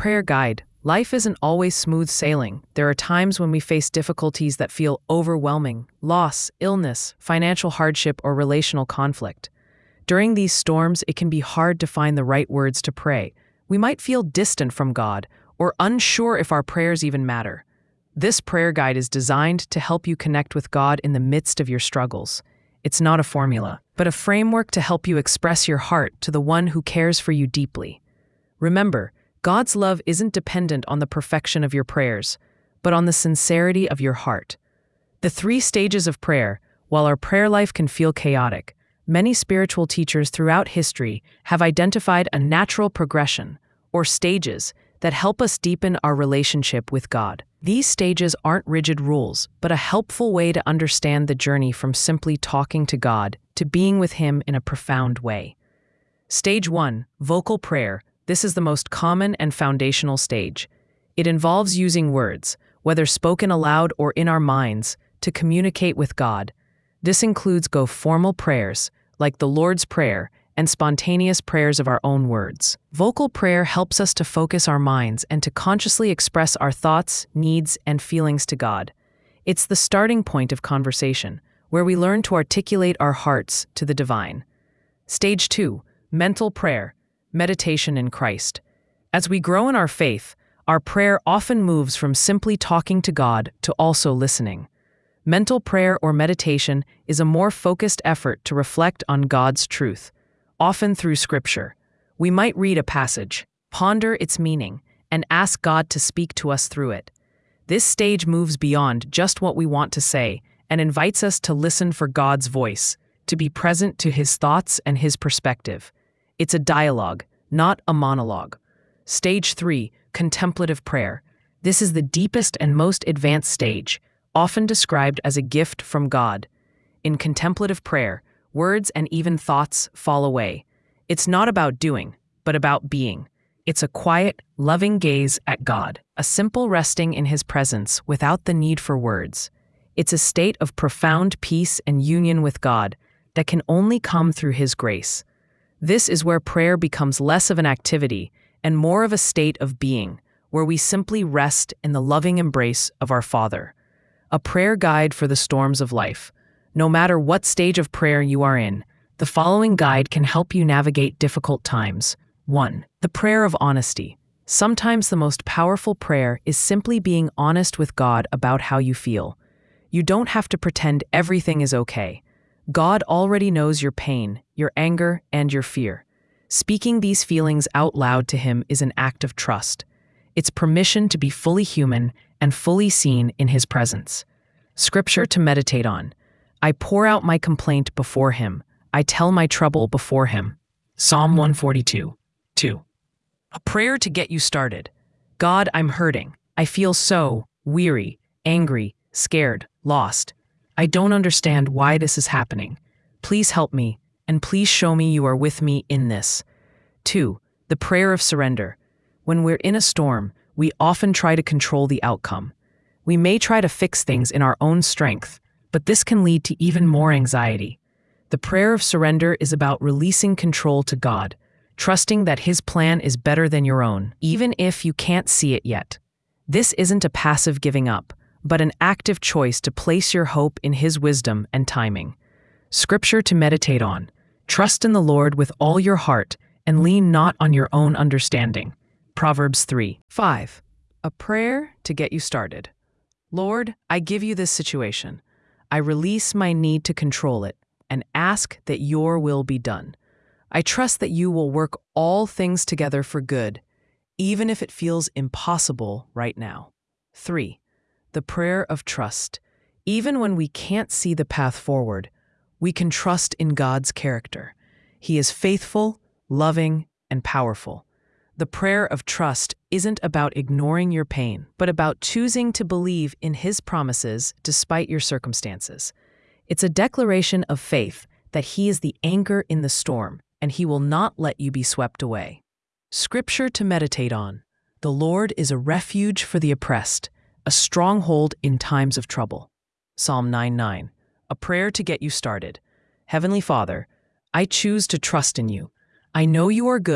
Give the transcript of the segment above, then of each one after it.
prayer guide, life isn't always smooth sailing. There are times when we face difficulties that feel overwhelming: loss, illness, financial hardship, or relational conflict. During these storms, it can be hard to find the right words to pray. We might feel distant from God or unsure if our prayers even matter. This prayer guide is designed to help you connect with God in the midst of your struggles. It's not a formula, but a framework to help you express your heart to the one who cares for you deeply. Remember, God's love isn't dependent on the perfection of your prayers, but on the sincerity of your heart. The 3 stages of prayer. While our prayer life can feel chaotic, many spiritual teachers throughout history have identified a natural progression, or stages, that help us deepen our relationship with God. These stages aren't rigid rules, but a helpful way to understand the journey from simply talking to God to being with Him in a profound way. Stage 1, vocal prayer. This is the most common and foundational stage. It involves using words, whether spoken aloud or in our minds, to communicate with God. This includes formal prayers, like the Lord's Prayer, and spontaneous prayers of our own words. Vocal prayer helps us to focus our minds and to consciously express our thoughts, needs, and feelings to God. It's the starting point of conversation, where we learn to articulate our hearts to the divine. Stage 2, mental prayer, meditation in Christ. As we grow in our faith, our prayer often moves from simply talking to God to also listening. Mental prayer or meditation is a more focused effort to reflect on God's truth, often through Scripture. We might read a passage, ponder its meaning, and ask God to speak to us through it. This stage moves beyond just what we want to say and invites us to listen for God's voice, to be present to His thoughts and His perspective. It's a dialogue, not a monologue. Stage 3, contemplative prayer. This is the deepest and most advanced stage, often described as a gift from God. In contemplative prayer, words and even thoughts fall away. It's not about doing, but about being. It's a quiet, loving gaze at God, a simple resting in His presence without the need for words. It's a state of profound peace and union with God that can only come through His grace. This is where prayer becomes less of an activity and more of a state of being, where we simply rest in the loving embrace of our Father. A prayer guide for the storms of life. No matter what stage of prayer you are in, the following guide can help you navigate difficult times. 1. The prayer of honesty. Sometimes the most powerful prayer is simply being honest with God about how you feel. You don't have to pretend everything is okay. God already knows your pain, your anger, and your fear. Speaking these feelings out loud to Him is an act of trust. It's permission to be fully human and fully seen in His presence. Scripture to meditate on. I pour out my complaint before Him. I tell my trouble before Him. Psalm 142. 2. A prayer to get you started. God, I'm hurting. I feel so weary, angry, scared, lost. I don't understand why this is happening. Please help me, and please show me you are with me in this. 2. The prayer of surrender. When we're in a storm, we often try to control the outcome. We may try to fix things in our own strength, but this can lead to even more anxiety. The prayer of surrender is about releasing control to God, trusting that His plan is better than your own, even if you can't see it yet. This isn't a passive giving up, but an active choice to place your hope in His wisdom and timing. Scripture to meditate on. Trust in the Lord with all your heart and lean not on your own understanding. Proverbs 3. 5. A prayer to get you started. Lord, I give you this situation. I release my need to control it and ask that your will be done. I trust that you will work all things together for good, even if it feels impossible right now. 3. The prayer of trust. Even when we can't see the path forward, we can trust in God's character. He is faithful, loving, and powerful. The prayer of trust isn't about ignoring your pain, but about choosing to believe in His promises despite your circumstances. It's a declaration of faith that He is the anchor in the storm, and He will not let you be swept away. Scripture to meditate on. The Lord is a refuge for the oppressed, a stronghold in times of trouble. Psalm 9:9. A prayer to get you started. Heavenly Father, I choose to trust in you. I know you are good,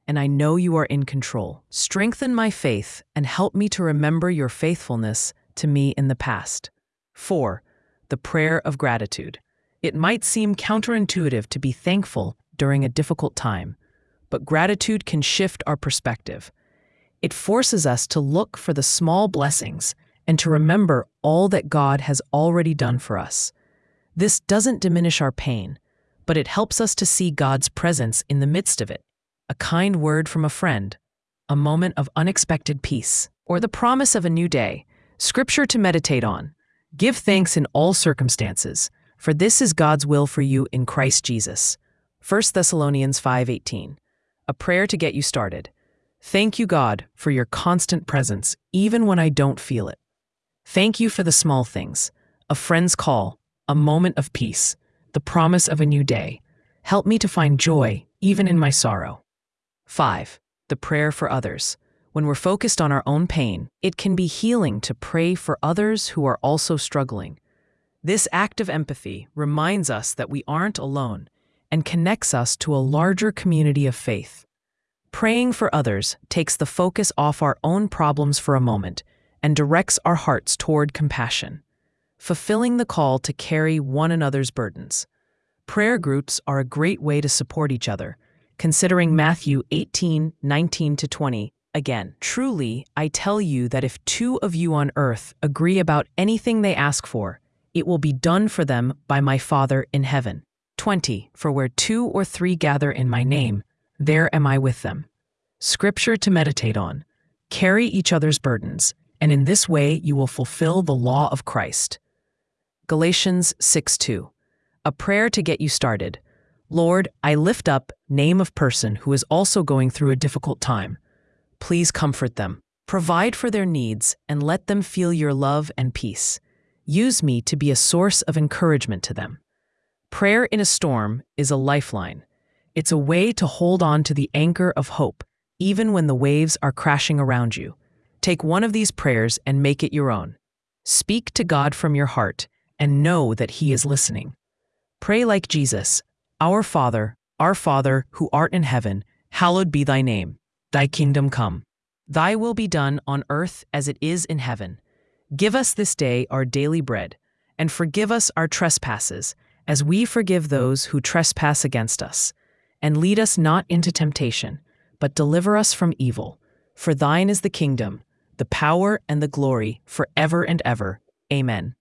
and I know you are in control. Strengthen my faith and help me to remember your faithfulness to me in the past. 4. The prayer of gratitude. It might seem counterintuitive to be thankful during a difficult time, but gratitude can shift our perspective. It forces us to look for the small blessings and to remember all that God has already done for us. This doesn't diminish our pain, but it helps us to see God's presence in the midst of it. A kind word from a friend, a moment of unexpected peace, or the promise of a new day. Scripture to meditate on. Give thanks in all circumstances, for this is God's will for you in Christ Jesus. 1 Thessalonians 5:18. A prayer to get you started. Thank you, God, for your constant presence, even when I don't feel it. Thank you for the small things, a friend's call, a moment of peace, the promise of a new day. Help me to find joy, even in my sorrow. 5. The prayer for others. When we're focused on our own pain, it can be healing to pray for others who are also struggling. This act of empathy reminds us that we aren't alone and connects us to a larger community of faith. Praying for others takes the focus off our own problems for a moment and directs our hearts toward compassion, fulfilling the call to carry one another's burdens. Prayer groups are a great way to support each other, considering Matthew 18:19-20. Again, truly, I tell you that if 2 of you on earth agree about anything they ask for, it will be done for them by my Father in heaven. 20. For where 2 or 3 gather in my name, there am I with them. Scripture to meditate on. Carry each other's burdens, and in this way you will fulfill the law of Christ. Galatians 6:2. A prayer to get you started. Lord, I lift up name of person who is also going through a difficult time. Please comfort them. Provide for their needs and let them feel your love and peace. Use me to be a source of encouragement to them. Prayer in a storm is a lifeline. It's a way to hold on to the anchor of hope, even when the waves are crashing around you. Take one of these prayers and make it your own. Speak to God from your heart and know that He is listening. Pray like Jesus, our Father who art in heaven, hallowed be thy name. Thy kingdom come. Thy will be done on earth as it is in heaven. Give us this day our daily bread, and forgive us our trespasses, as we forgive those who trespass against us. And lead us not into temptation, but deliver us from evil. For thine is the kingdom, the power, and the glory, forever and ever. Amen.